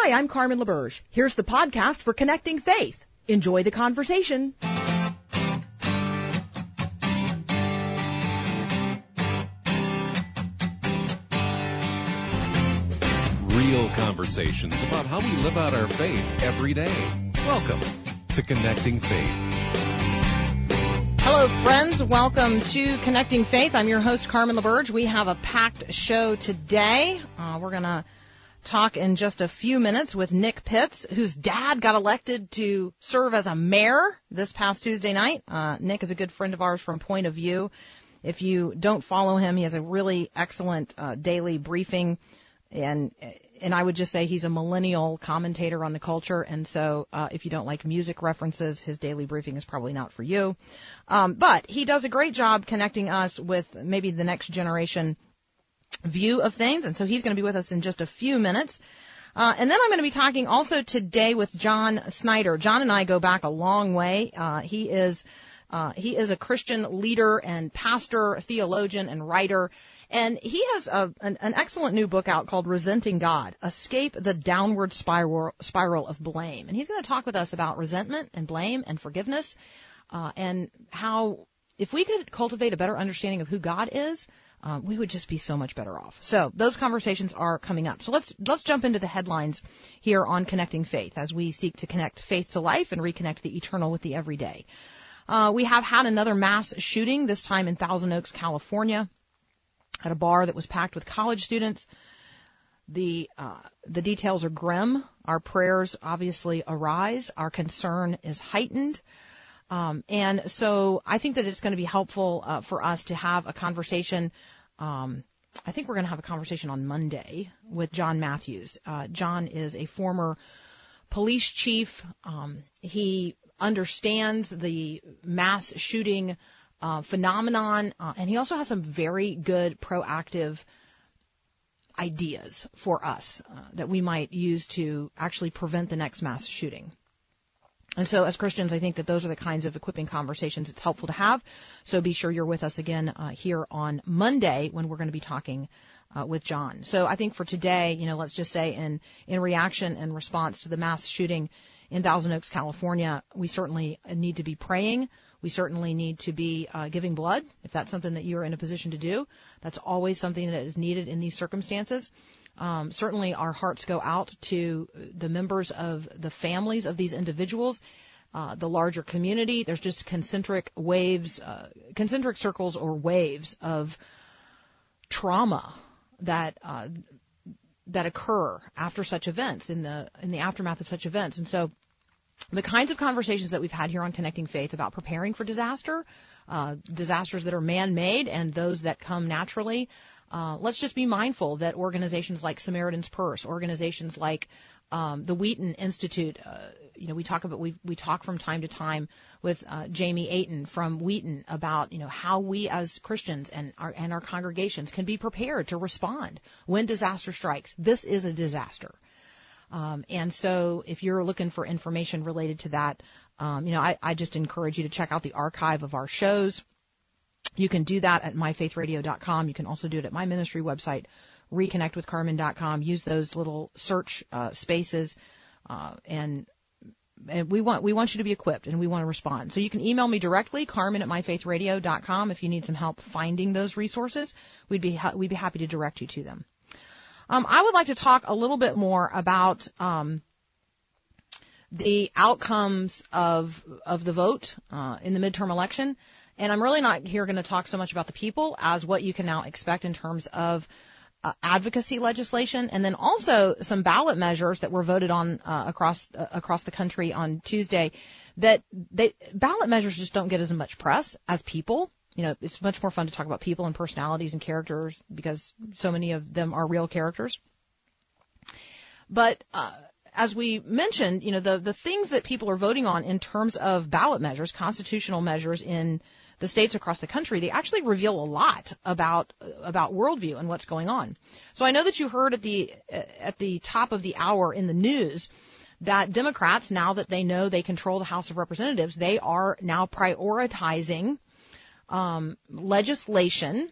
Hi, I'm Carmen LaBerge. Here's the podcast for Connecting Faith. Enjoy the conversation. Real conversations about how we live out our faith every day. Welcome to Connecting Faith. Hello, friends. Welcome to Connecting Faith. I'm your host, Carmen LaBerge. We have a packed show today. We're going to talk in just a few minutes with Nick Pitts, whose dad got elected to serve as a mayor this past Tuesday night. Nick is a good friend of ours from Point of View. If you don't follow him, he has a really excellent daily briefing, and I would just say he's a millennial commentator on the culture, and so if you don't like music references, his daily briefing is probably not for you. But he does a great job connecting us with maybe the next generation view of things, and so he's going to be with us in just a few minutes. And then I'm going to be talking also today with John Snyder. John and I go back a long way. He is a Christian leader and pastor, theologian, and writer. And he has an excellent new book out called Resenting God, Escape the Downward Spiral of Blame. And he's going to talk with us about resentment and blame and forgiveness, and how if we could cultivate a better understanding of who God is, we would just be so much better off. So those conversations are coming up. So let's jump into the headlines here on Connecting Faith as we seek to connect faith to life and reconnect the eternal with the everyday. We have had another mass shooting, this time in Thousand Oaks, California, at a bar that was packed with college students. The details are grim. Our prayers obviously arise. Our concern is heightened. And so I think that it's going to be helpful for us to have a conversation. I think we're going to have a conversation on Monday with John Matthews. John is a former police chief. He understands the mass shooting phenomenon, and he also has some very good proactive ideas for us that we might use to actually prevent the next mass shooting. And so as Christians, I think that those are the kinds of equipping conversations it's helpful to have. So be sure you're with us again here on Monday when we're going to be talking with John. So I think for today, let's just say in reaction and response to the mass shooting in Thousand Oaks, California, we certainly need to be praying. We certainly need to be giving blood, if that's something that you're in a position to do. That's always something that is needed in these circumstances. Certainly our hearts go out to the members of the families of these individuals, the larger community. There's just concentric circles or waves of trauma that occur after such events, in the aftermath of such events. And so the kinds of conversations that we've had here on Connecting Faith about preparing for disasters that are man-made and those that come naturally. Let's just be mindful that organizations like Samaritan's Purse, organizations like the Wheaton Institute, we talk from time to time with Jamie Ayton from Wheaton about how we as Christians and our congregations can be prepared to respond when disaster strikes. This is a disaster. And so if you're looking for information related to that, I just encourage you to check out the archive of our shows. You can do that at myfaithradio.com. You can also do it at my ministry website, reconnectwithcarmen.com. Use those little search spaces, and we want you to be equipped, and we want to respond. So you can email me directly, carmen@myfaithradio.com, if you need some help finding those resources. We'd be happy to direct you to them. I would like to talk a little bit more about the outcomes of the vote in the midterm election. And I'm really not here going to talk so much about the people as what you can now expect in terms of advocacy legislation, and then also some ballot measures that were voted on across the country on Tuesday. Ballot measures just don't get as much press as people. It's much more fun to talk about people and personalities and characters because so many of them are real characters. But as we mentioned, the things that people are voting on in terms of ballot measures, constitutional measures in the states across the country, they actually reveal a lot about worldview and what's going on. So I know that you heard at the top of the hour in the news that Democrats, now that they know they control the House of Representatives, they are now prioritizing legislation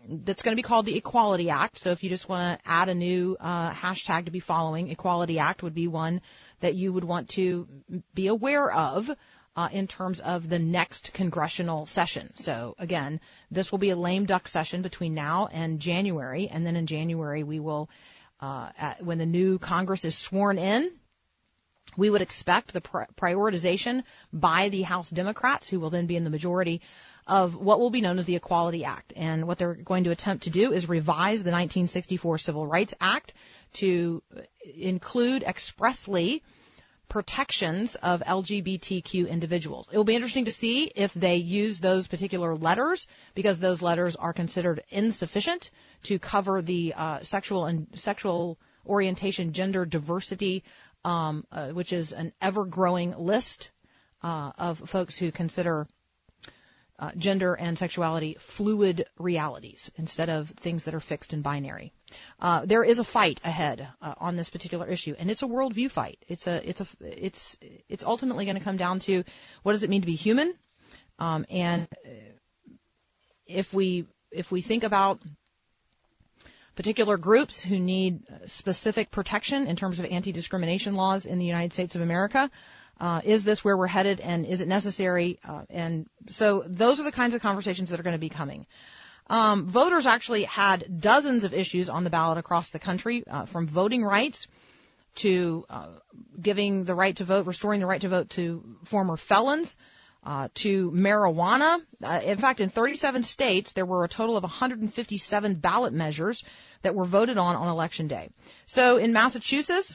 that's going to be called the Equality Act. So if you just want to add a new hashtag to be following, Equality Act would be one that you would want to be aware of in terms of the next congressional session. So again, this will be a lame duck session between now and January, and then in January we will, when the new Congress is sworn in, we would expect the prioritization by the House Democrats, who will then be in the majority, of what will be known as the Equality Act. And what they're going to attempt to do is revise the 1964 Civil Rights Act to include expressly protections of LGBTQ individuals. It will be interesting to see if they use those particular letters, because those letters are considered insufficient to cover the sexual orientation, gender diversity, which is an ever-growing list of folks who consider gender and sexuality fluid realities instead of things that are fixed and binary. There is a fight ahead on this particular issue, and it's a worldview fight. It's ultimately going to come down to what does it mean to be human, and if we think about particular groups who need specific protection in terms of anti-discrimination laws in the United States of America. Is this where we're headed, and is it necessary? And so those are the kinds of conversations that are going to be coming. Voters actually had dozens of issues on the ballot across the country, from voting rights to giving the right to vote, restoring the right to vote to former felons, to marijuana. In fact, in 37 states, there were a total of 157 ballot measures that were voted on Election Day. So in Massachusetts,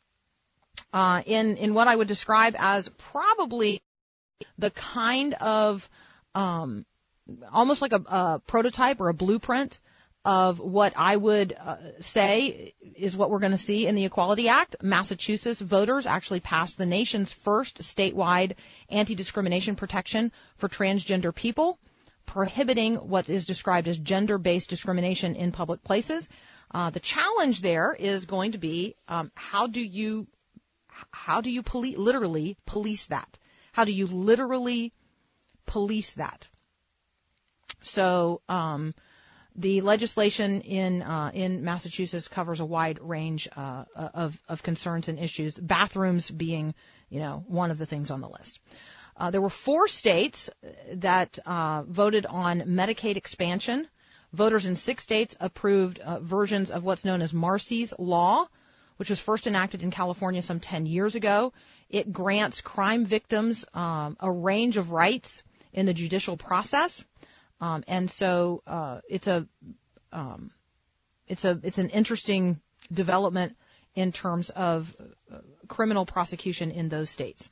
in what I would describe as probably the kind of almost like a prototype or a blueprint of what I would say is what we're going to see in the Equality Act. Massachusetts voters actually passed the nation's first statewide anti-discrimination protection for transgender people, prohibiting what is described as gender-based discrimination in public places. The challenge there is going to be how do you literally police that? How do you literally police that? So the legislation in Massachusetts covers a wide range of concerns and issues, bathrooms being, one of the things on the list. There were 4 states that voted on Medicaid expansion. Voters in 6 states approved versions of what's known as Marsy's Law, which was first enacted in California some 10 years ago. It grants crime victims a range of rights in the judicial process, and so it's an interesting development in terms of criminal prosecution in those states.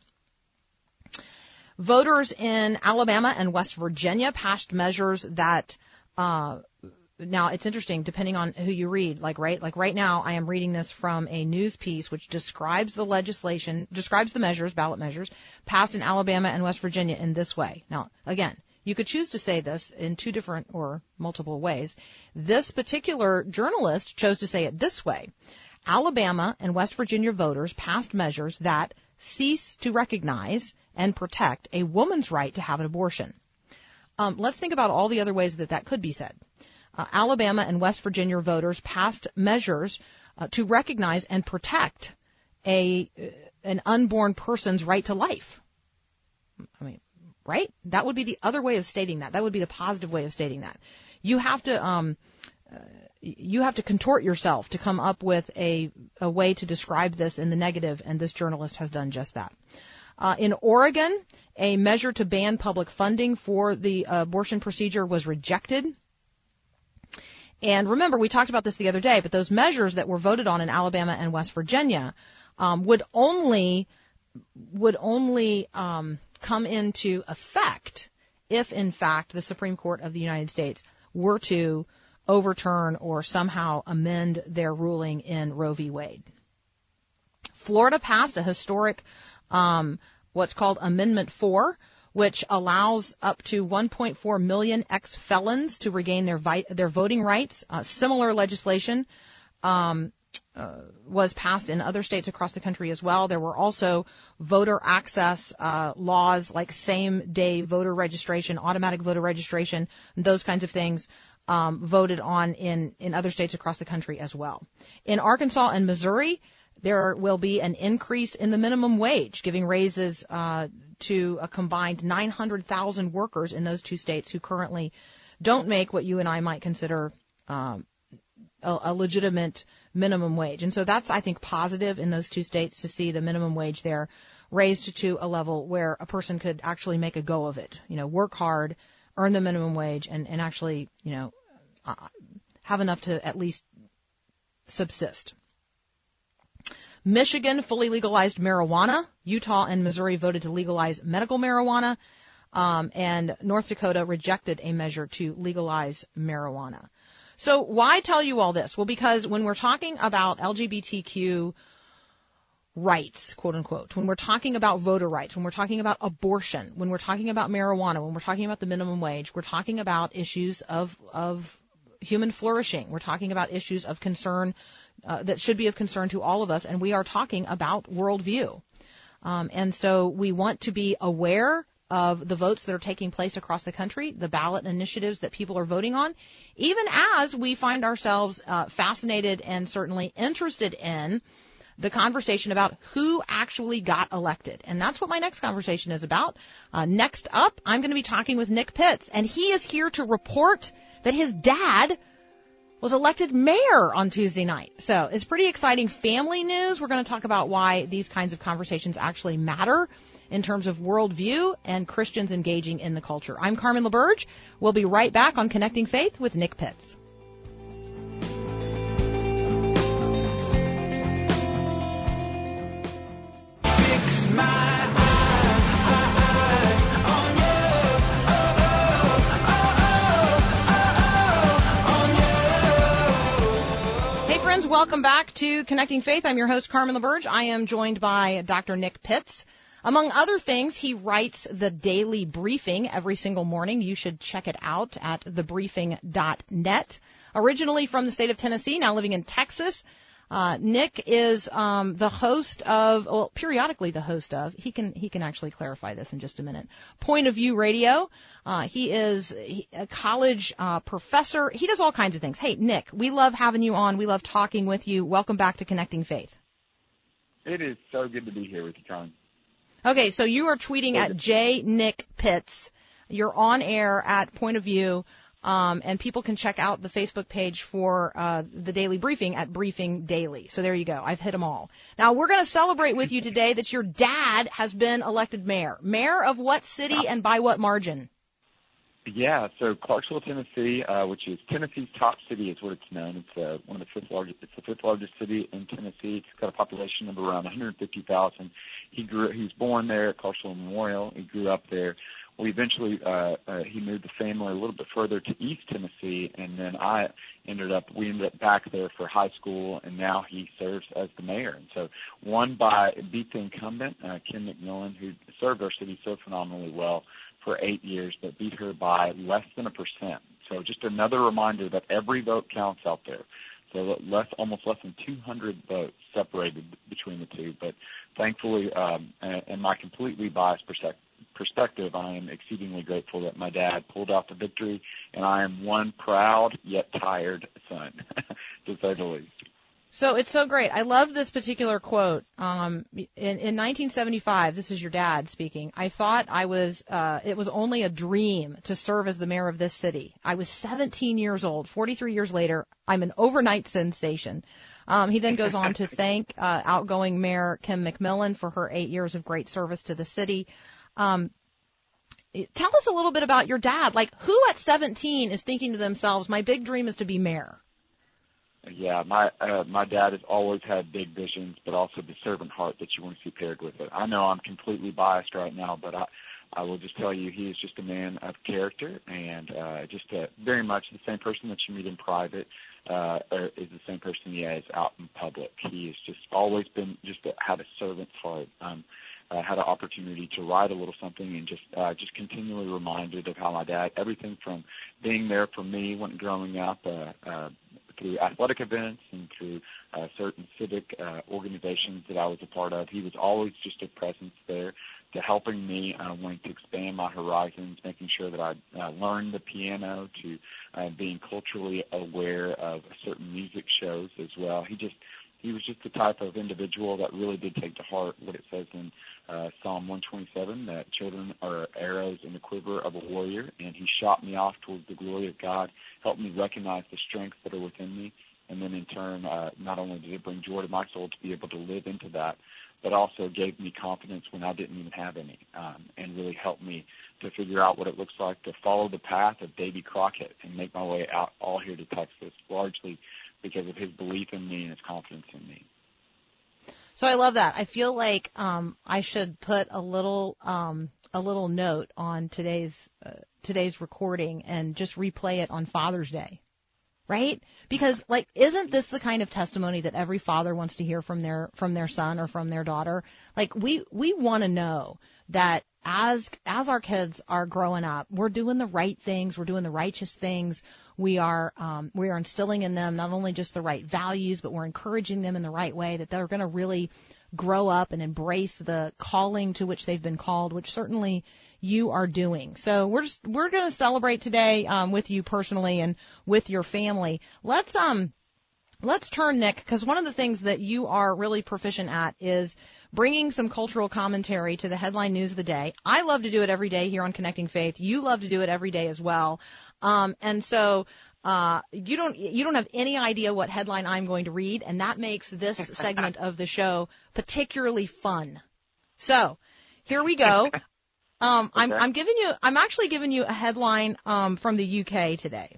Voters in Alabama and West Virginia passed measures that now, it's interesting, depending on who you read, like right now, I am reading this from a news piece which describes the legislation, describes the measures, ballot measures, passed in Alabama and West Virginia in this way. Now, again, you could choose to say this in 2 different or multiple ways. This particular journalist chose to say it this way. Alabama and West Virginia voters passed measures that cease to recognize and protect a woman's right to have an abortion. Let's think about all the other ways that could be said. Alabama and West Virginia voters passed measures to recognize and protect an unborn person's right to life. I mean, right? That would be the other way of stating that. That would be the positive way of stating that. You have to contort yourself to come up with a way to describe this in the negative, and this journalist has done just that. In Oregon, a measure to ban public funding for the abortion procedure was rejected. And remember, we talked about this the other day, but those measures that were voted on in Alabama and West Virginia would only come into effect if, in fact, the Supreme Court of the United States were to overturn or somehow amend their ruling in Roe v. Wade. Florida passed a historic what's called Amendment 4, which allows up to 1.4 million ex-felons to regain their voting rights. Similar legislation was passed in other states across the country as well. There were also voter access laws like same-day voter registration, automatic voter registration, and those kinds of things voted on in other states across the country as well. In Arkansas and Missouri, there will be an increase in the minimum wage, giving raises to a combined 900,000 workers in those two states who currently don't make what you and I might consider a legitimate minimum wage. And so that's, I think, positive in those two states to see the minimum wage there raised to a level where a person could actually make a go of it, work hard, earn the minimum wage, and actually, have enough to at least subsist. Michigan fully legalized marijuana. Utah and Missouri voted to legalize medical marijuana. And North Dakota rejected a measure to legalize marijuana. So why tell you all this? Well, because when we're talking about LGBTQ rights, quote unquote, when we're talking about voter rights, when we're talking about abortion, when we're talking about marijuana, when we're talking about the minimum wage, we're talking about issues of human flourishing. We're talking about issues of concern that should be of concern to all of us, and we are talking about worldview. And so we want to be aware of the votes that are taking place across the country, the ballot initiatives that people are voting on, even as we find ourselves fascinated and certainly interested in the conversation about who actually got elected. And that's what my next conversation is about. Next up, I'm going to be talking with Nick Pitts, and he is here to report that his dad was elected mayor on Tuesday night. So it's pretty exciting family news. We're going to talk about why these kinds of conversations actually matter in terms of worldview and Christians engaging in the culture. I'm Carmen LaBerge. We'll be right back on Connecting Faith with Nick Pitts. Fix my eyes on you. Hey friends, welcome back to Connecting Faith. I'm your host, Carmen LaBerge. I am joined by Dr. Nick Pitts. Among other things, he writes the Daily Briefing every single morning. You should check it out at thebriefing.net. Originally from the state of Tennessee, now living in Texas, Nick is the host of, well, periodically the host of, he can actually clarify this in just a minute, Point of View Radio. He is a college professor. He does all kinds of things. Hey, Nick, we love having you on. We love talking with you. Welcome back to Connecting Faith. It is so good to be here with you, Carmen. Okay, so you are tweeting at @JNickPitts. You're on air at Point of View, and people can check out the Facebook page for the Daily Briefing at Briefing Daily. So there you go. I've hit them all. Now, we're going to celebrate with you today that your dad has been elected mayor. Mayor of what city and by what margin? Yeah, so Clarksville, Tennessee, which is Tennessee's top city, is what it's known. It's one of the fifth largest. It's the fifth largest city in Tennessee. It's got a population of around 150,000. He was born there at Clarksville Memorial. He grew up there. We eventually he moved the family a little bit further to East Tennessee, and then we ended up back there for high school, and now he serves as the mayor. And so beat the incumbent, Kim McMillan, who served our city so phenomenally well for 8 years, but beat her by less than 1%. So just another reminder that every vote counts out there. So almost less than 200 votes separated between the two. But thankfully, in my completely biased perspective, I am exceedingly grateful that my dad pulled out the victory, and I am one proud yet tired son, to say the least. So it's so great. I love this particular quote. In 1975, this is your dad speaking, I thought it was only a dream to serve as the mayor of this city. I was 17 years old. 43 years later, I'm an overnight sensation. He then goes on to thank outgoing Mayor Kim McMillan for her 8 years of great service to the city. Tell us a little bit about your dad. Like, who at 17 is thinking to themselves, my big dream is to be mayor? Yeah, my dad has always had big visions, but also the servant heart that you want to see paired with it. I know I'm completely biased right now, but I will just tell you he is just a man of character, and just very much the same person that you meet in private is the same person he is out in public. He has just always been had a servant's heart. Had an opportunity to write a little something and just continually reminded of how my dad, everything from being there for me when growing up through athletic events and through certain civic organizations that I was a part of. He was always just a presence there to helping me wanting to expand my horizons, making sure that I learned the piano, to being culturally aware of certain music shows as well. He was just the type of individual that really did take to heart what it says in Psalm 127, that children are arrows in the quiver of a warrior, and he shot me off towards the glory of God, helped me recognize the strengths that are within me, and then in turn, not only did it bring joy to my soul to be able to live into that, but also gave me confidence when I didn't even have any, and really helped me to figure out what it looks like to follow the path of Davy Crockett and make my way out all here to Texas, largely because of his belief in me and his confidence in me. So I love that. I feel like I should put a little note on today's recording and just replay it on Father's Day, right? Because like, isn't this the kind of testimony that every father wants to hear from their son or from their daughter? Like we want to know that as our kids are growing up, we're doing the right things, we're doing the righteous things. We are instilling in them not only just the right values, but we're encouraging them in the right way, that they're going to really grow up and embrace the calling to which they've been called, which certainly you are doing. So we're going to celebrate today with you personally and with your family. Let's turn, Nick, because one of the things that you are really proficient at is bringing some cultural commentary to the headline news of the day. I love to do it every day here on Connecting Faith. You love to do it every day as well. And so you don't have any idea what headline I'm going to read, and that makes this segment of the show particularly fun. So here we go. I'm actually giving you a headline from the UK today.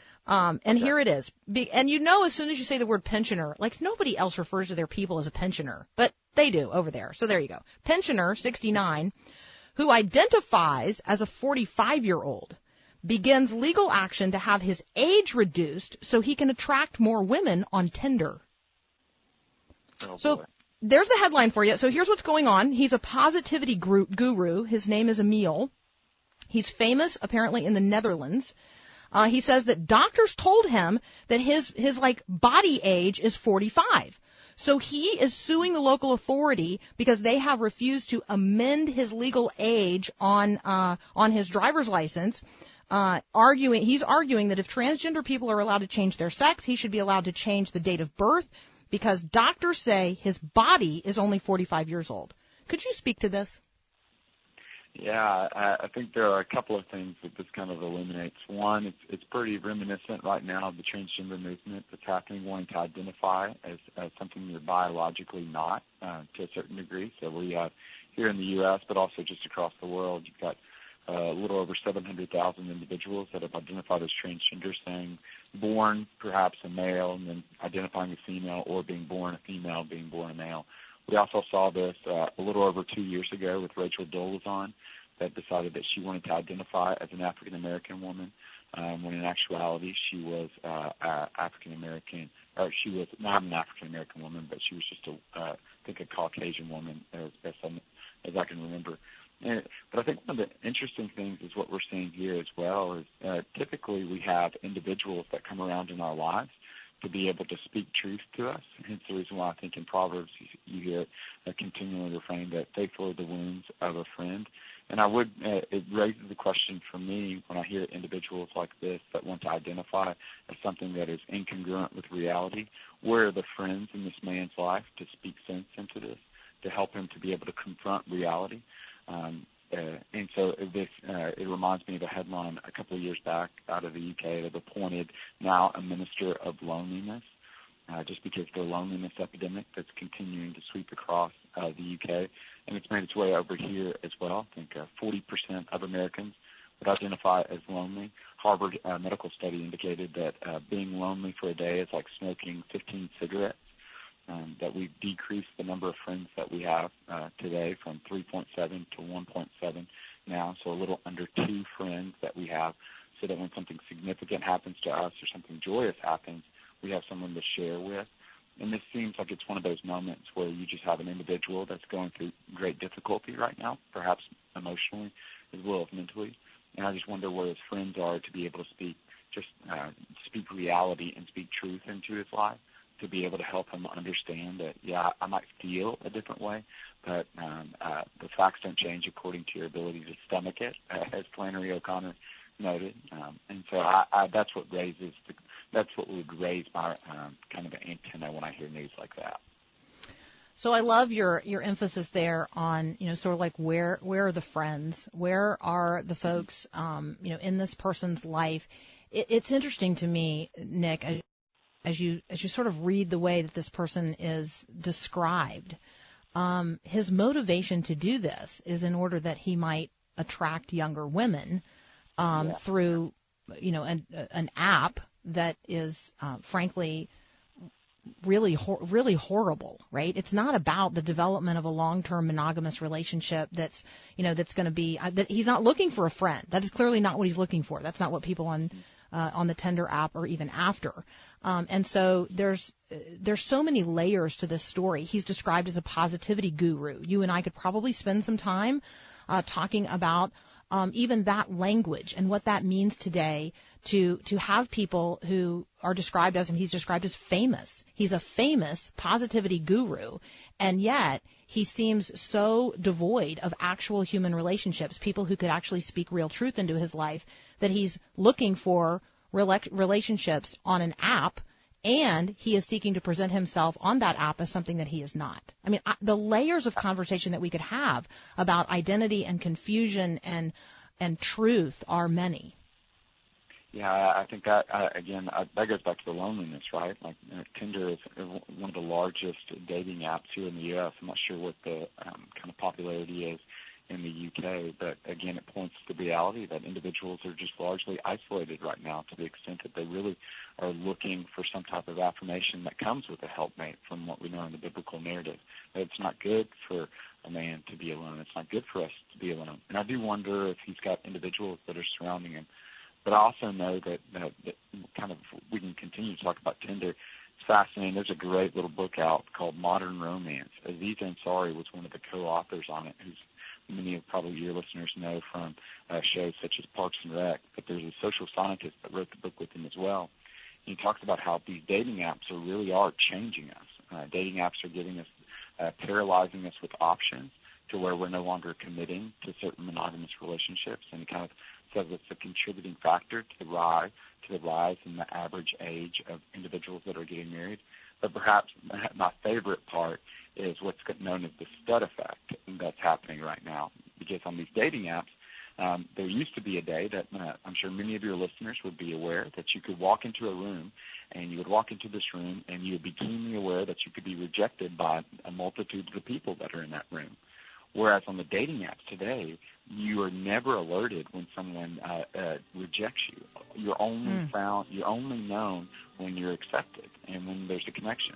And here it is. And you know, as soon as you say the word pensioner, like nobody else refers to their people as a pensioner, but they do over there. So there you go. Pensioner, 69, who identifies as a 45-year-old, begins legal action to have his age reduced so he can attract more women on Tinder. So there's the headline for you. So here's what's going on. He's a positivity guru. His name is Emil. He's famous, apparently, in the Netherlands. He says that doctors told him that his like body age is 45. So he is suing the local authority because they have refused to amend his legal age on his driver's license. He's arguing that if transgender people are allowed to change their sex, he should be allowed to change the date of birth because doctors say his body is only 45 years old. Could you speak to this? Yeah, I think there are a couple of things that this kind of illuminates. One, it's pretty reminiscent right now of the transgender movement that's happening, wanting to identify as something you're biologically not to a certain degree. So we have here in the U.S., but also just across the world, you've got a little over 700,000 individuals that have identified as transgender, saying born perhaps a male and then identifying as female, or being born a female, being born a male. We also saw this a little over 2 years ago with Rachel Dolezal, that decided that she wanted to identify as an African-American woman, when in actuality she was African-American, or she was not an African-American woman, but she was just I think a Caucasian woman, as I can remember. But I think one of the interesting things is what we're seeing here as well is typically we have individuals that come around in our lives to be able to speak truth to us. Hence the reason why I think in Proverbs you hear it continually refrained that faithful are the wounds of a friend. And it raises the question for me when I hear individuals like this that want to identify as something that is incongruent with reality, where are the friends in this man's life to speak sense into this, to help him to be able to confront reality? And so it reminds me of a headline a couple of years back out of the UK that appointed now a minister of loneliness, just because of the loneliness epidemic that's continuing to sweep across the UK. And it's made its way over here as well. I think 40% of Americans would identify as lonely. Harvard medical study indicated that being lonely for a day is like smoking 15 cigarettes. That we've decreased the number of friends that we have today from 3.7 to 1.7 now, so a little under 2 friends that we have, so that when something significant happens to us or something joyous happens, we have someone to share with. And this seems like it's one of those moments where you just have an individual that's going through great difficulty right now, perhaps emotionally as well as mentally. And I just wonder where his friends are to be able to speak just speak reality and speak truth into his life, to be able to help him understand that, yeah, I might feel a different way, but the facts don't change according to your ability to stomach it, as Flannery O'Connor noted. And so that's what would raise my kind of antenna when I hear news like that. So I love your emphasis there on, sort of like where are the friends? Where are the folks, in this person's life? It's interesting to me, Nick, as you sort of read the way that this person is described. His motivation to do this is in order that he might attract younger women through, an app that is, frankly, really horrible, right? It's not about the development of a long-term monogamous relationship that's going to be, that he's not looking for a friend. That is clearly not what he's looking for. That's not what people on the Tinder app or even after. And so there's so many layers to this story. He's described as a positivity guru. You and I could probably spend some time talking about even that language and what that means today to have people who are described as, and he's described as famous. He's a famous positivity guru, and yet he seems so devoid of actual human relationships, people who could actually speak real truth into his life, that he's looking for relationships on an app, and he is seeking to present himself on that app as something that he is not. I mean, the layers of conversation that we could have about identity and confusion and truth are many. Yeah, I think that, again, that goes back to the loneliness, right? Like, Tinder is one of the largest dating apps here in the U.S. I'm not sure what the kind of popularity is in the UK, but again, it points to the reality that individuals are just largely isolated right now, to the extent that they really are looking for some type of affirmation that comes with a helpmate, from what we know in the biblical narrative. That it's not good for a man to be alone. It's not good for us to be alone. And I do wonder if he's got individuals that are surrounding him. But I also know that kind of, we can continue to talk about Tinder. It's fascinating. There's a great little book out called Modern Romance. Aziz Ansari was one of the co-authors on it, who's many of probably your listeners know from shows such as Parks and Rec. But there's a social scientist that wrote the book with him as well. And he talks about how these dating apps really are changing us. Dating apps are getting us, paralyzing us with options to where we're no longer committing to certain monogamous relationships, and it kind of says it's a contributing factor to the rise in the average age of individuals that are getting married. But perhaps my favorite part is what's known as the stud effect that's happening right now. Because on these dating apps, there used to be a day that I'm sure many of your listeners would be aware that you could walk into a room, and you would walk into this room, and you would be keenly aware that you could be rejected by a multitude of the people that are in that room. Whereas on the dating apps today, you are never alerted when someone rejects you. You're only you're only known when you're accepted and when there's a connection.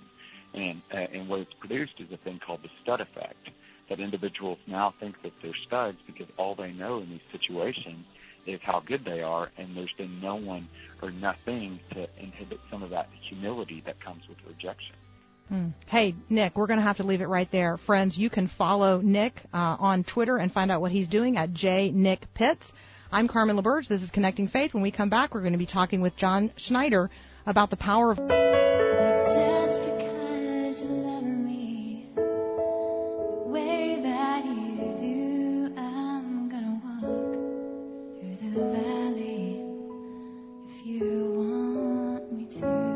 And what it's produced is a thing called the stud effect, that individuals now think that they're studs because all they know in these situations is how good they are, and there's been no one or nothing to inhibit some of that humility that comes with rejection. Hey, Nick, we're going to have to leave it right there. Friends, you can follow Nick on Twitter and find out what he's doing at jnickpitts. I'm Carmen LaBerge. This is Connecting Faith. When we come back, we're going to be talking with John Schneider about the power of... Just because you love me the way that you do, I'm gonna walk through the valley if you want me to.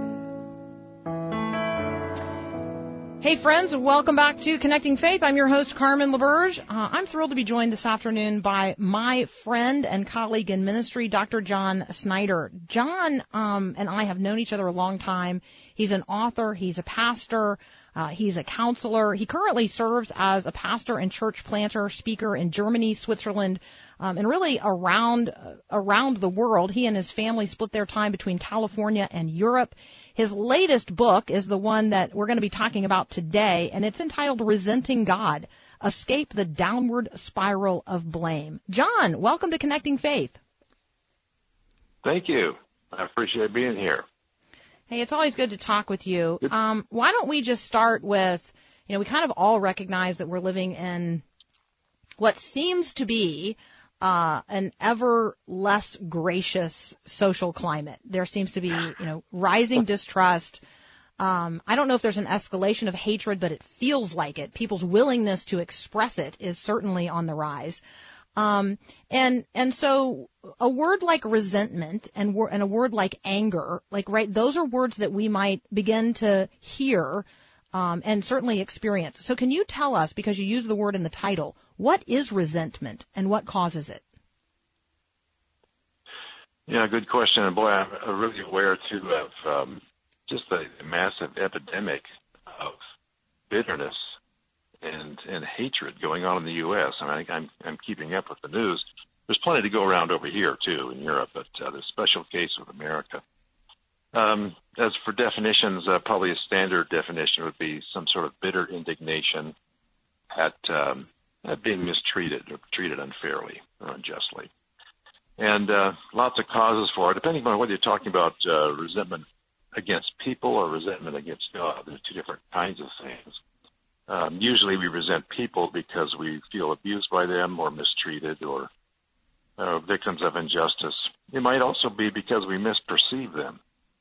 Hey, friends, welcome back to Connecting Faith. I'm your host, Carmen LaBerge. I'm thrilled to be joined this afternoon by my friend and colleague in ministry, Dr. John Schneider. John and I have known each other a long time. He's an author. He's a pastor. He's a counselor. He currently serves as a pastor and church planter, speaker in Germany, Switzerland, and really around the world. He and his family split their time between California and Europe. His latest book is the one that we're going to be talking about today, and it's entitled Resenting God, Escape the Downward Spiral of Blame. John, welcome to Connecting Faith. Thank you. I appreciate being here. Hey, it's always good to talk with you. Why don't we just start with, we kind of all recognize that we're living in what seems to be an ever less gracious social climate. There seems to be, rising distrust. I don't know if there's an escalation of hatred, but it feels like it. People's willingness to express it is certainly on the rise. And so a word like resentment and a word like anger, those are words that we might begin to hear, and certainly experience. So can you tell us, because you use the word in the title, what is resentment and what causes it? Yeah, good question. And boy, I'm really aware too of just the massive epidemic of bitterness and hatred going on in the U.S. I mean, I'm keeping up with the news. There's plenty to go around over here too in Europe, but the special case with America. As for definitions, probably a standard definition would be some sort of bitter indignation at being mistreated or treated unfairly or unjustly. And lots of causes for it, depending on whether you're talking about resentment against people or resentment against God. There's two different kinds of things. Usually we resent people because we feel abused by them or mistreated or victims of injustice. It might also be because we misperceive them.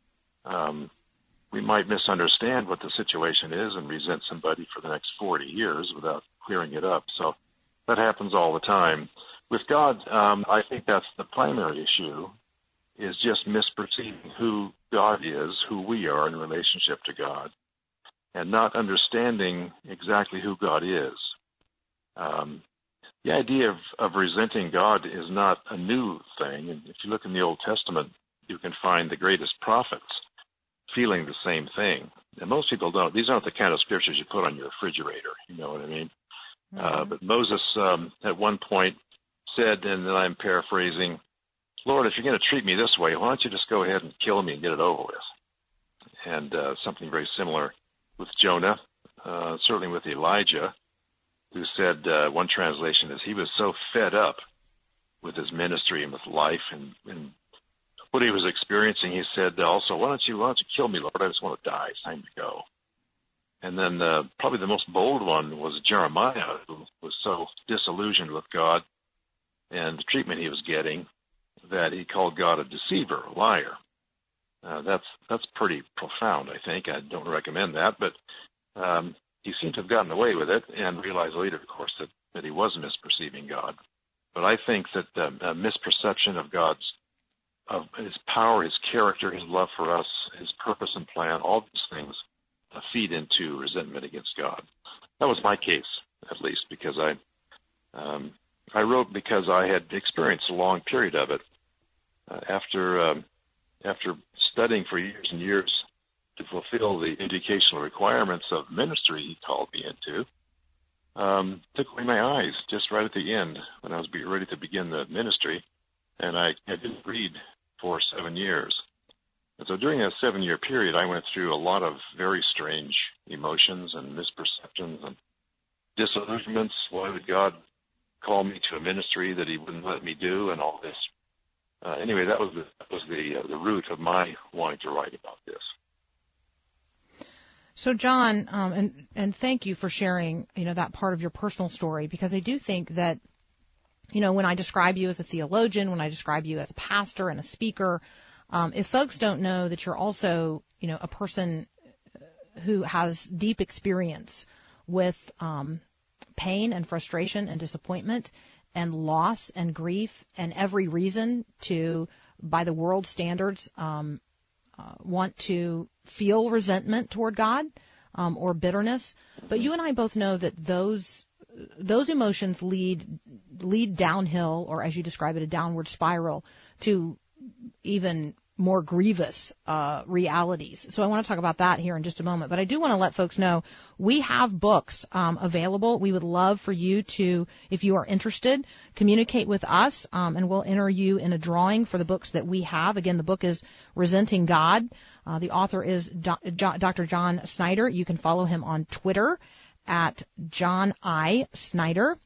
We might misunderstand what the situation is and resent somebody for the next 40 years without clearing it up. So that happens all the time. With God, I think that's the primary issue, is just misperceiving who God is, who we are in relationship to God, and not understanding exactly who God is. The idea of resenting God is not a new thing. And if you look in the Old Testament, you can find the greatest prophets feeling the same thing. And most people don't. These aren't the kind of scriptures you put on your refrigerator, you know what I mean? Mm-hmm. But Moses at one point said, and then I'm paraphrasing, Lord, if you're going to treat me this way, why don't you just go ahead and kill me and get it over with? And something very similar with Jonah, certainly with Elijah, who said, one translation is, he was so fed up with his ministry and with life and what he was experiencing, he said also, why don't you kill me, Lord? I just want to die. It's time to go. And then probably the most bold one was Jeremiah, who was so disillusioned with God and the treatment he was getting that he called God a deceiver, a liar. That's pretty profound, I think. I don't recommend that, but he seemed to have gotten away with it and realized later, of course, that he was misperceiving God. But I think that a misperception of his power, his character, his love for us, his purpose and plan, all these things feed into resentment against God. That was my case, at least, because I wrote because I had experienced a long period of it. After studying for years and years to fulfill the educational requirements of ministry he called me into, took away my eyes just right at the end when I was ready to begin the ministry, and I didn't read for 7 years. And so during that 7-year period, I went through a lot of very strange emotions and misperceptions and disillusionments. Why would God call me to a ministry that he wouldn't let me do, and all this? Anyway, that was the root of my wanting to write about this. So, John, and thank you for sharing, that part of your personal story, because I do think that, when I describe you as a theologian, when I describe you as a pastor and a speaker, if folks don't know that you're also, a person who has deep experience with pain and frustration and disappointment and loss and grief and every reason to, by the world standards, want to feel resentment toward God or bitterness. But you and I both know that those emotions lead downhill, or as you describe it, a downward spiral, to even more grievous realities. So I want to talk about that here in just a moment. But I do want to let folks know we have books available. We would love for you to, if you are interested, communicate with us, and we'll enter you in a drawing for the books that we have. Again, the book is Resenting God. The author is Dr. John Snyder. You can follow him on Twitter at John I. Snyder.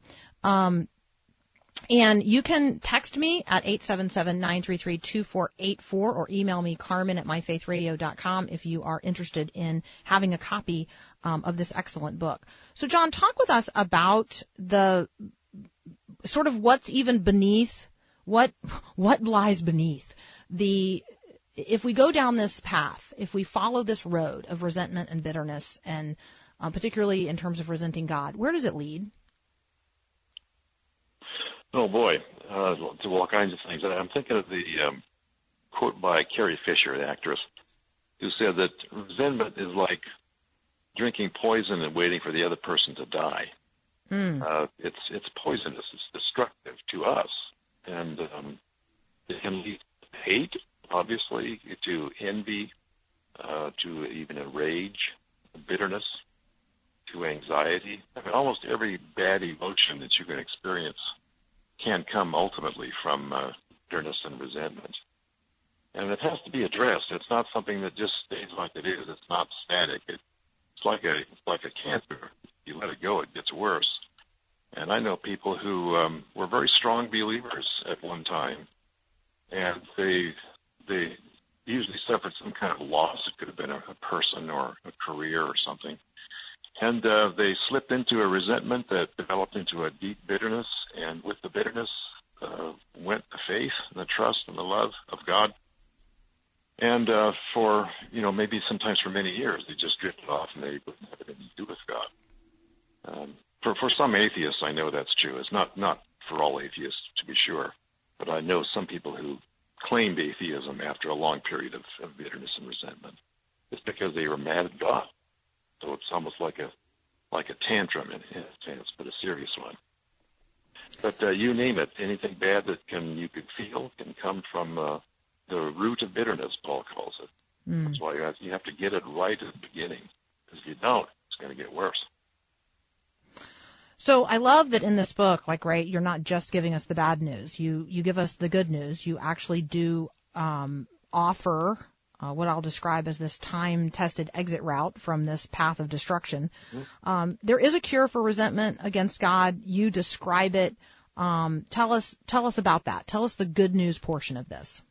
And you can text me at 877-933-2484 or email me, Carmen@myfaithradio.com, if you are interested in having a copy of this excellent book. So, John, talk with us about sort of what's even beneath, what lies beneath if we go down this path, if we follow this road of resentment and bitterness, and particularly in terms of resenting God, where does it lead? Oh boy, to all kinds of things. I'm thinking of the quote by Carrie Fisher, the actress, who said that resentment is like drinking poison and waiting for the other person to die. It's poisonous. It's destructive to us, and it can lead to hate, obviously, to envy, to even a rage, bitterness, to anxiety. I mean, almost every bad emotion that you can experience can come ultimately from bitterness and resentment. And it has to be addressed. It's not something that just stays like it is. It's not static. It's like a cancer. If you let it go, it gets worse. And I know people who were very strong believers at one time, and they usually suffered some kind of loss. It could have been a person or a career or something. And they slipped into a resentment that developed into a deep bitterness, and with the bitterness went the faith and the trust and the love of God. And for, maybe sometimes for many years, they just drifted off and they wouldn't have anything to do with God. For some atheists, I know that's true. It's not for all atheists, to be sure. But I know some people who claimed atheism after a long period of bitterness and resentment. It's because they were mad at God. So it's almost like a tantrum in a sense, but a serious one. But you name it, anything bad that you could feel can come from the root of bitterness, Paul calls it. That's why you have to get it right at the beginning, because if you don't, it's going to get worse. So I love that in this book, you're not just giving us the bad news. You give us the good news. You actually do offer what I'll describe as this time-tested exit route from this path of destruction. There is a cure for resentment against God. You describe it. Tell us about that. Tell us the good news portion of this.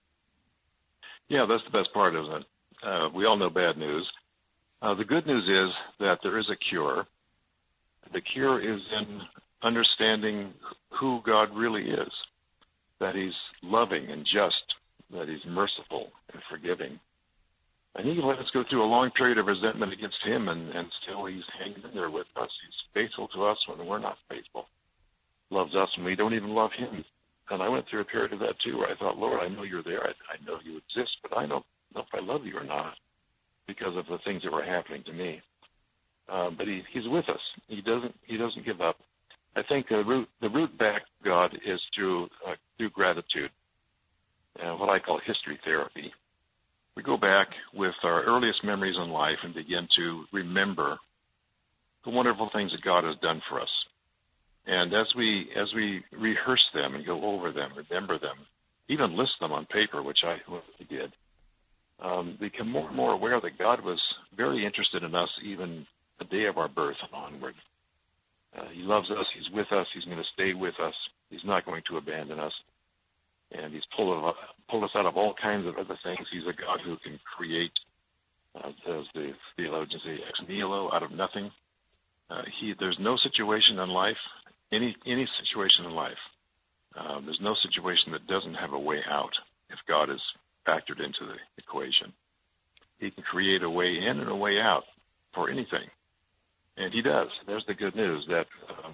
Yeah, that's the best part, isn't it? We all know bad news. The good news is that there is a cure. The cure is in understanding who God really is, that He's loving and just, that He's merciful and forgiving. And He can let us go through a long period of resentment against Him, and still He's hanging in there with us. He's faithful to us when we're not faithful. Loves us when we don't even love Him. And I went through a period of that too, where I thought, Lord, I know You're there. I know You exist, but I don't know if I love You or not because of the things that were happening to me. But He's with us. He doesn't give up. I think the route back to God is through gratitude, what I call history therapy. We go back with our earliest memories in life and begin to remember the wonderful things that God has done for us. And as we rehearse them and go over them, remember them, even list them on paper, which I did, become more and more aware that God was very interested in us even the day of our birth and onward. He loves us. He's with us. He's going to stay with us. He's not going to abandon us. And He's pulled us out of all kinds of other things. He's a God who can create, as the theologians say, ex nihilo, out of nothing. There's no situation in life, any situation in life, there's no situation that doesn't have a way out if God is factored into the equation. He can create a way in and a way out for anything. And He does. There's the good news that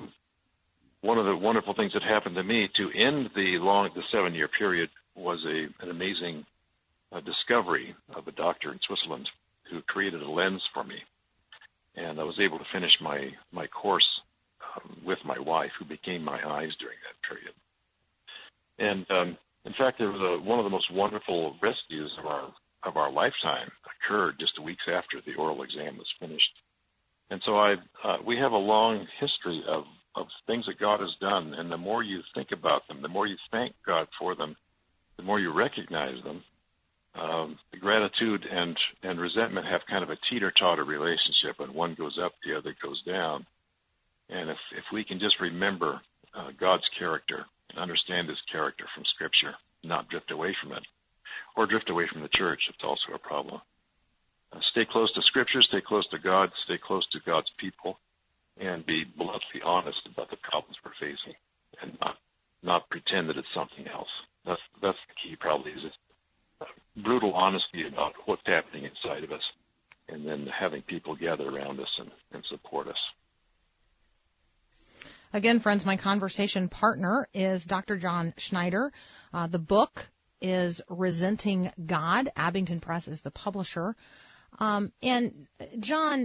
one of the wonderful things that happened to me to end the 7-year period was an amazing discovery of a doctor in Switzerland who created a lens for me. And I was able to finish my course with my wife, who became my eyes during that period. And in fact, there was one of the most wonderful rescues of our lifetime occurred just weeks after the oral exam was finished. And so we have a long history of things that God has done, and the more you think about them, the more you thank God for them, the more you recognize them. The gratitude and resentment have kind of a teeter-totter relationship, and one goes up, the other goes down. And if we can just remember God's character and understand His character from Scripture, not drift away from it, or drift away from the church, it's also a problem. Stay close to Scripture, stay close to God, stay close to God's people, and be bluntly honest about the problems we're facing. and not pretend that it's something else. That's the key, probably, is brutal honesty about what's happening inside of us, and then having people gather around us and support us. Again, friends, my conversation partner is Dr. John Schneider. The book is Resenting God. Abington Press is the publisher. And John,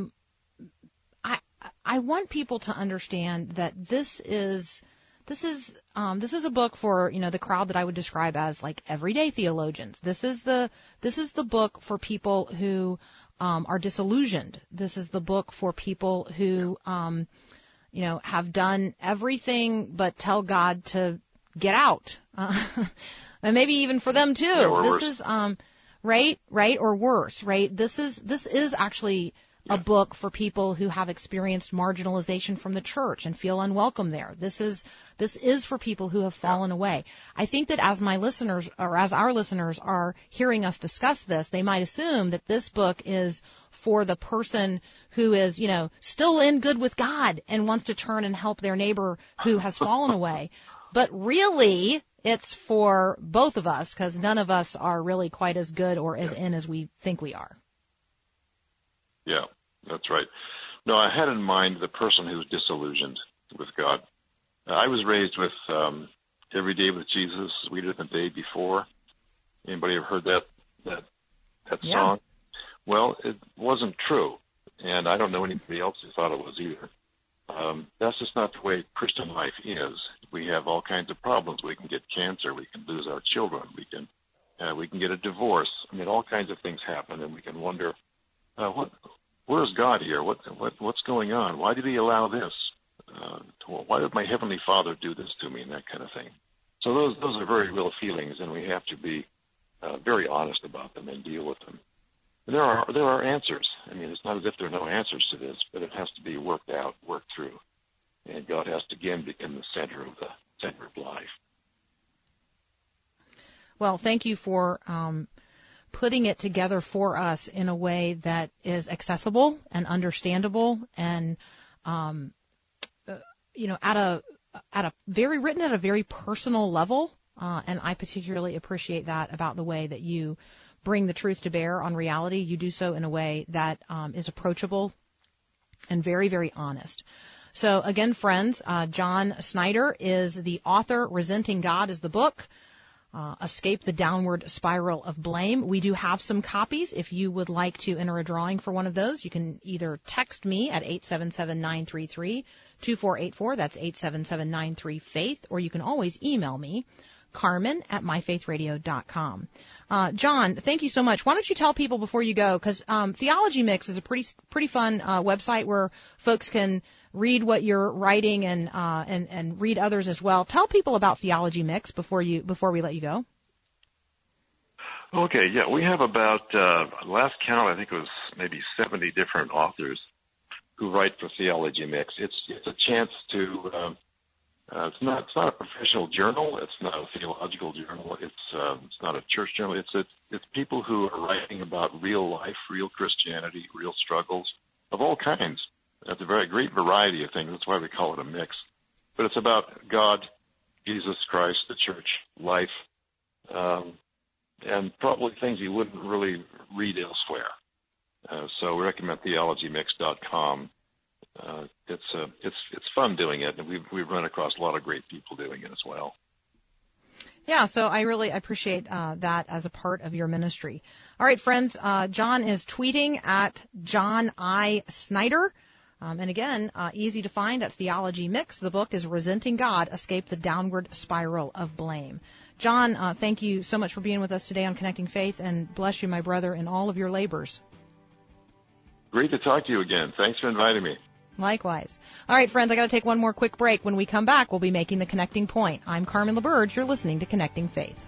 I want people to understand that this is a book for, the crowd that I would describe as like everyday theologians. This is the book for people who are disillusioned. This is the book for people who have done everything but tell God to get out. And maybe even for them too. Yeah, this is right, or worse, right? This is actually a book for people who have experienced marginalization from the church and feel unwelcome there. This is for people who have fallen away. I think that as our listeners are hearing us discuss this, they might assume that this book is for the person who is, still in good with God and wants to turn and help their neighbor who has fallen away. But really, it's for both of us, because none of us are really quite as good or as in as we think we are. Yeah, that's right. No, I had in mind the person who's disillusioned with God. I was raised with Every Day with Jesus, Sweeter Than the Day Before. Anybody ever heard that song? Well, it wasn't true, and I don't know anybody else who thought it was either. That's just not the way Christian life is. We have all kinds of problems. We can get cancer. We can lose our children. We can get a divorce. I mean, all kinds of things happen, and we can wonder, where's God here? What's going on? Why did He allow this? Why did my Heavenly Father do this to me, and that kind of thing? So those are very real feelings, and we have to be very honest about them and deal with them. And there are answers. I mean, it's not as if there are no answers to this, but it has to be worked out, worked through. And God has to, again, become the center of life. Well, thank you for putting it together for us in a way that is accessible and understandable and, at a very personal level. And I particularly appreciate that about the way that you bring the truth to bear on reality. You do so in a way that is approachable and very, very honest. So again, friends, John Schneider is the author. Resenting God is the book. Escape the Downward Spiral of Blame. We do have some copies. If you would like to enter a drawing for one of those, you can either text me at 877-933-2484. That's 877-93-FAITH. Or you can always email me, Carmen@myfaithradio.com. John, thank you so much. Why don't you tell people before you go, because Theology Mix is a pretty fun website where folks can read what you're writing and read others as well. Tell people about Theology Mix before we let you go. Okay, yeah, we have about last count, I think it was maybe 70 different authors who write for Theology Mix. It's a chance to it's not a professional journal. It's not a theological journal. It's not a church journal. It's people who are writing about real life, real Christianity, real struggles of all kinds. It's a very great variety of things. That's why we call it a mix. But it's about God, Jesus Christ, the church, life, and probably things you wouldn't really read elsewhere. So we recommend theologymix.com. It's fun doing it, and we've run across a lot of great people doing it as well. Yeah, so I really appreciate that as a part of your ministry. All right, friends, John is tweeting at John I. Snyder. And again, easy to find at Theology Mix. The book is Resenting God, Escape the Downward Spiral of Blame. John, thank you so much for being with us today on Connecting Faith, and bless you, my brother, in all of your labors. Great to talk to you again. Thanks for inviting me. Likewise. All right, friends, I got to take one more quick break. When we come back, we'll be making the connecting point. I'm Carmen LaBerge. You're listening to Connecting Faith.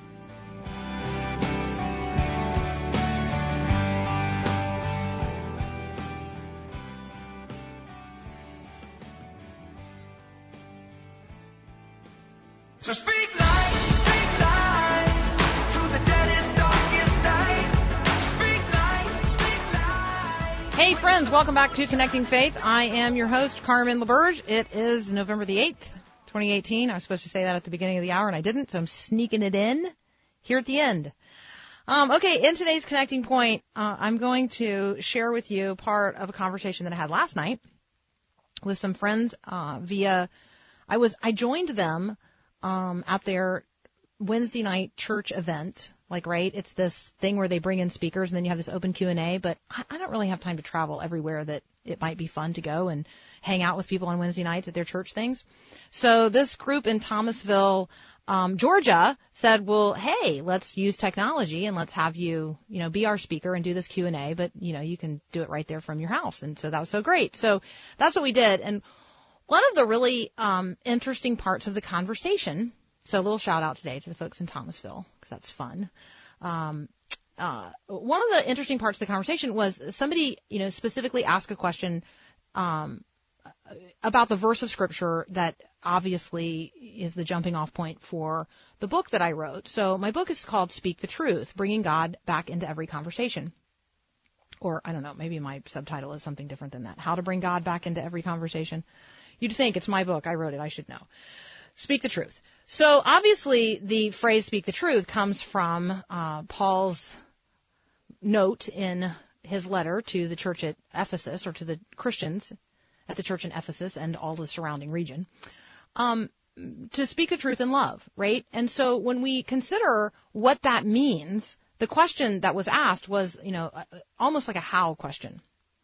So speak light through the deadest, darkest night. Speak light. Hey, friends, welcome back to Connecting Faith. I am your host, Carmen LaBerge. It is November the 8th, 2018. I was supposed to say that at the beginning of the hour, and I didn't, so I'm sneaking it in here at the end. Okay, in today's Connecting Point, I'm going to share with you part of a conversation that I had last night with some friends I joined them at their Wednesday night church event. Like, right, it's this thing where they bring in speakers and then you have this open Q&A, but I don't really have time to travel everywhere that it might be fun to go and hang out with people on Wednesday nights at their church things. So this group in Thomasville, Georgia said, well, hey, let's use technology and let's have you, be our speaker and do this Q&A, but, you can do it right there from your house. And so that was so great. So that's what we did. And one of the really interesting parts of the conversation, so a little shout out today to the folks in Thomasville, because that's fun. One of the interesting parts of the conversation was somebody, specifically asked a question about the verse of Scripture that obviously is the jumping off point for the book that I wrote. So my book is called Speak the Truth, Bringing God Back into Every Conversation. Or, I don't know, maybe my subtitle is something different than that. How to Bring God Back into Every Conversation. You'd think it's my book. I wrote it. I should know. Speak the truth. So obviously the phrase speak the truth comes from Paul's note in his letter to the church at Ephesus, or to the Christians at the church in Ephesus and all the surrounding region, to speak the truth in love, right? And so when we consider what that means, the question that was asked was, almost like a how question.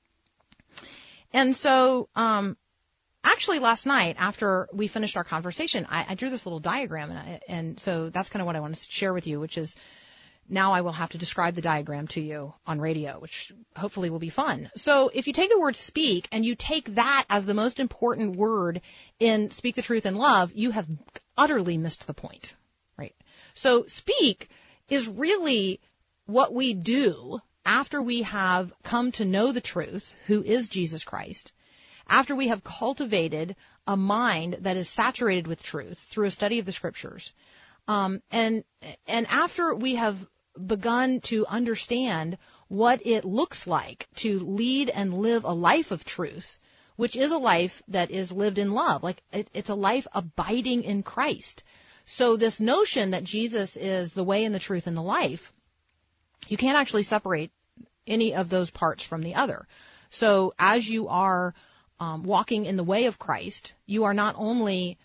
And so actually, last night, after we finished our conversation, I drew this little diagram, and so that's kind of what I want to share with you, which is now I will have to describe the diagram to you on radio, which hopefully will be fun. So if you take the word speak and you take that as the most important word in Speak the Truth in Love, you have utterly missed the point, right? So speak is really what we do after we have come to know the truth, who is Jesus Christ, after we have cultivated a mind that is saturated with truth through a study of the Scriptures, and after we have begun to understand what it looks like to lead and live a life of truth, which is a life that is lived in love. Like it's a life abiding in Christ. So this notion that Jesus is the way and the truth and the life, you can't actually separate any of those parts from the other. So as you are walking in the way of Christ, you are not only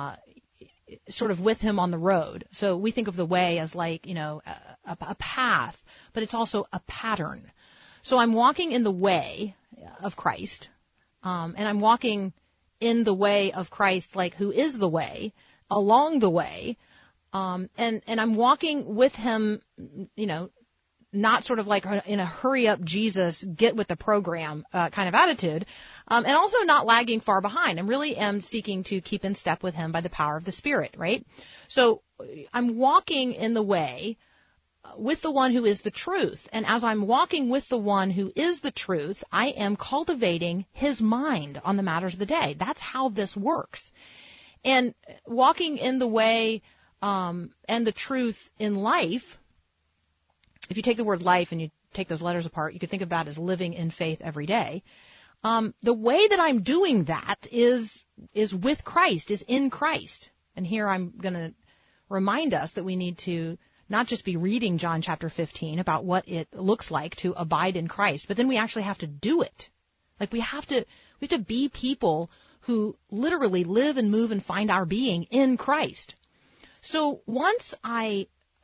sort of with him on the road. So we think of the way as like, a path, but it's also a pattern. So I'm walking in the way of Christ, and I'm walking in the way of Christ, like who is the way, along the way, and I'm walking with him, not sort of like in a hurry up Jesus, get with the program kind of attitude, and also not lagging far behind. I really am seeking to keep in step with him by the power of the Spirit, right? So I'm walking in the way with the one who is the truth. And as I'm walking with the one who is the truth, I am cultivating his mind on the matters of the day. That's how this works. And walking in the way and the truth in life, if you take the word life and you take those letters apart, you could think of that as living in faith every day. The way that I'm doing that is with Christ, is in Christ. And here I'm going to remind us that we need to not just be reading John chapter 15 about what it looks like to abide in Christ, but then we actually have to do it. Like we have to be people who literally live and move and find our being in Christ. So once I'm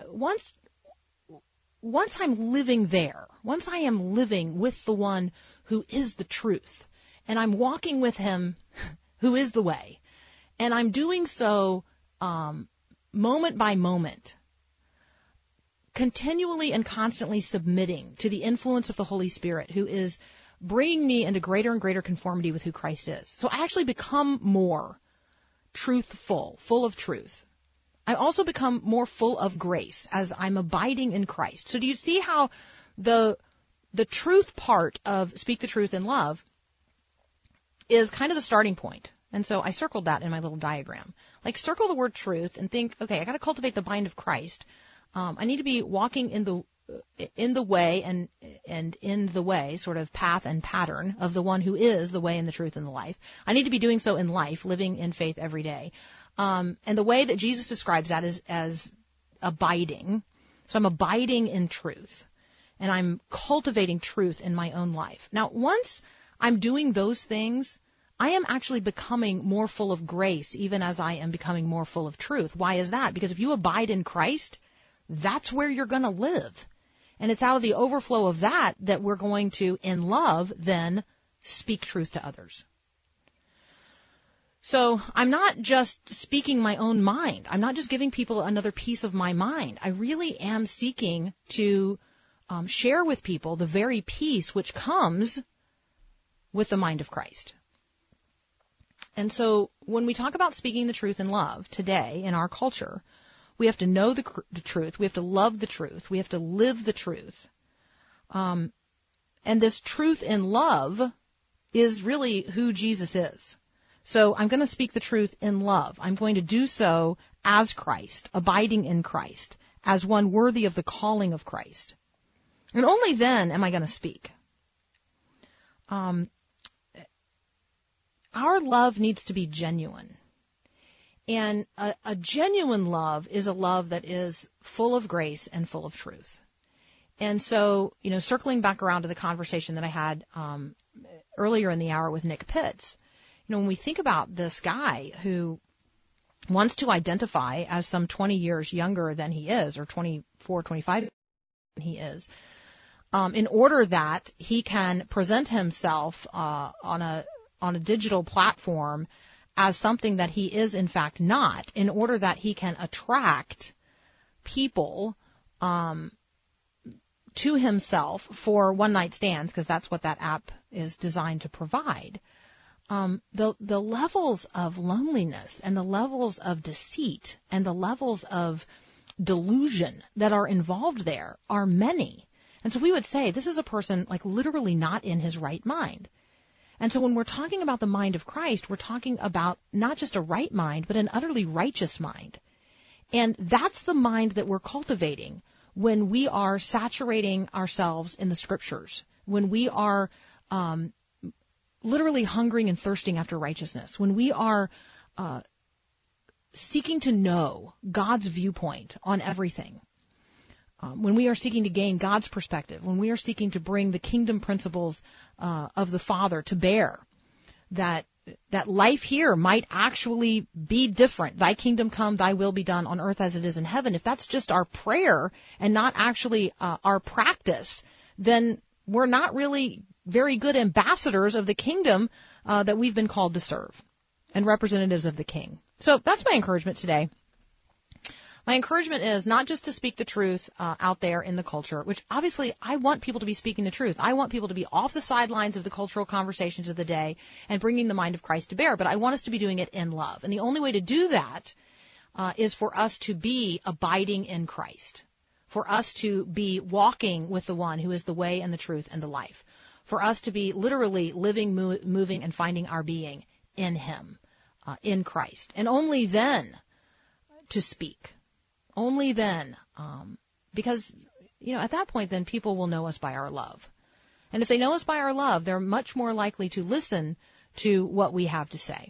living there, once I am living with the one who is the truth, and I'm walking with him who is the way, and I'm doing so moment by moment, continually and constantly submitting to the influence of the Holy Spirit, who is bringing me into greater and greater conformity with who Christ is. So I actually become more truthful, full of truth. I also become more full of grace as I'm abiding in Christ. So do you see how the truth part of Speak the Truth in Love is kind of the starting point? And so I circled that in my little diagram. Like circle the word truth and think, okay, I got to cultivate the mind of Christ. I need to be walking in in the way and in the way, sort of path and pattern of the one who is the way and the truth and the life. I need to be doing so in life, living in faith every day. And the way that Jesus describes that is as abiding. So I'm abiding in truth, and I'm cultivating truth in my own life. Now, once I'm doing those things, I am actually becoming more full of grace, even as I am becoming more full of truth. Why is that? Because if you abide in Christ, that's where you're going to live. And it's out of the overflow of that we're going to, in love, then speak truth to others. So I'm not just speaking my own mind. I'm not just giving people another piece of my mind. I really am seeking to share with people the very peace which comes with the mind of Christ. And so when we talk about speaking the truth in love today in our culture, we have to know the truth. We have to love the truth. We have to live the truth. And this truth in love is really who Jesus is. So I'm going to speak the truth in love. I'm going to do so as Christ, abiding in Christ, as one worthy of the calling of Christ. And only then am I going to speak. Our love needs to be genuine. And a genuine love is a love that is full of grace and full of truth. And so, circling back around to the conversation that I had earlier in the hour with Nick Pitts, when we think about this guy who wants to identify as some 20 years younger than he is, or 24, 25 than he is, in order that he can present himself on a digital platform as something that he is in fact not, in order that he can attract people to himself for one-night stands, because that's what that app is designed to provide. The levels of loneliness and the levels of deceit and the levels of delusion that are involved there are many. And so we would say this is a person like literally not in his right mind. And so when we're talking about the mind of Christ, we're talking about not just a right mind, but an utterly righteous mind. And that's the mind that we're cultivating when we are saturating ourselves in the Scriptures, when we are literally hungering and thirsting after righteousness, when we are seeking to know God's viewpoint on everything, when we are seeking to gain God's perspective, when we are seeking to bring the kingdom principles of the Father to bear, that life here might actually be different. Thy kingdom come, thy will be done on earth as it is in heaven. If that's just our prayer and not actually our practice, then we're not really very good ambassadors of the kingdom that we've been called to serve, and representatives of the King. So that's my encouragement today. My encouragement is not just to speak the truth out there in the culture, which obviously I want people to be speaking the truth. I want people to be off the sidelines of the cultural conversations of the day and bringing the mind of Christ to bear, but I want us to be doing it in love. And the only way to do that is for us to be abiding in Christ, for us to be walking with the one who is the way and the truth and the life, for us to be literally living, moving, and finding our being in him, in Christ. And only then to speak. Only then, because, at that point, then people will know us by our love. And if they know us by our love, they're much more likely to listen to what we have to say.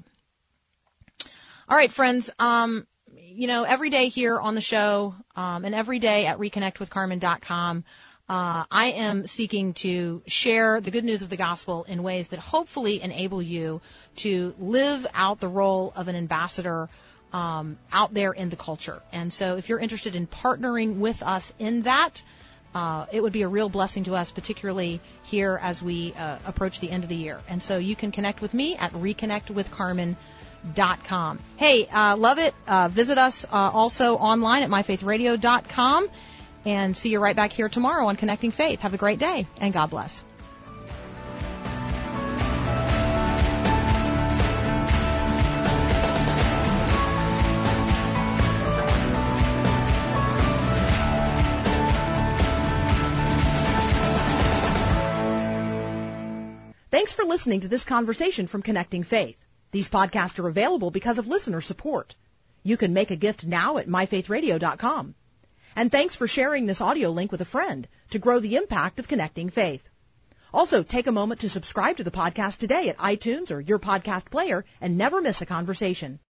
All right, friends, every day here on the show, and every day at reconnectwithcarmen.com, I am seeking to share the good news of the gospel in ways that hopefully enable you to live out the role of an ambassador out there in the culture. And so if you're interested in partnering with us in that, it would be a real blessing to us, particularly here as we approach the end of the year. And so you can connect with me at reconnectwithcarmen.com. Hey, love it. Visit us also online at myfaithradio.com, and see you right back here tomorrow on Connecting Faith. Have a great day, and God bless. Thanks for listening to this conversation from Connecting Faith. These podcasts are available because of listener support. You can make a gift now at myfaithradio.com. And thanks for sharing this audio link with a friend to grow the impact of Connecting Faith. Also, take a moment to subscribe to the podcast today at iTunes or your podcast player and never miss a conversation.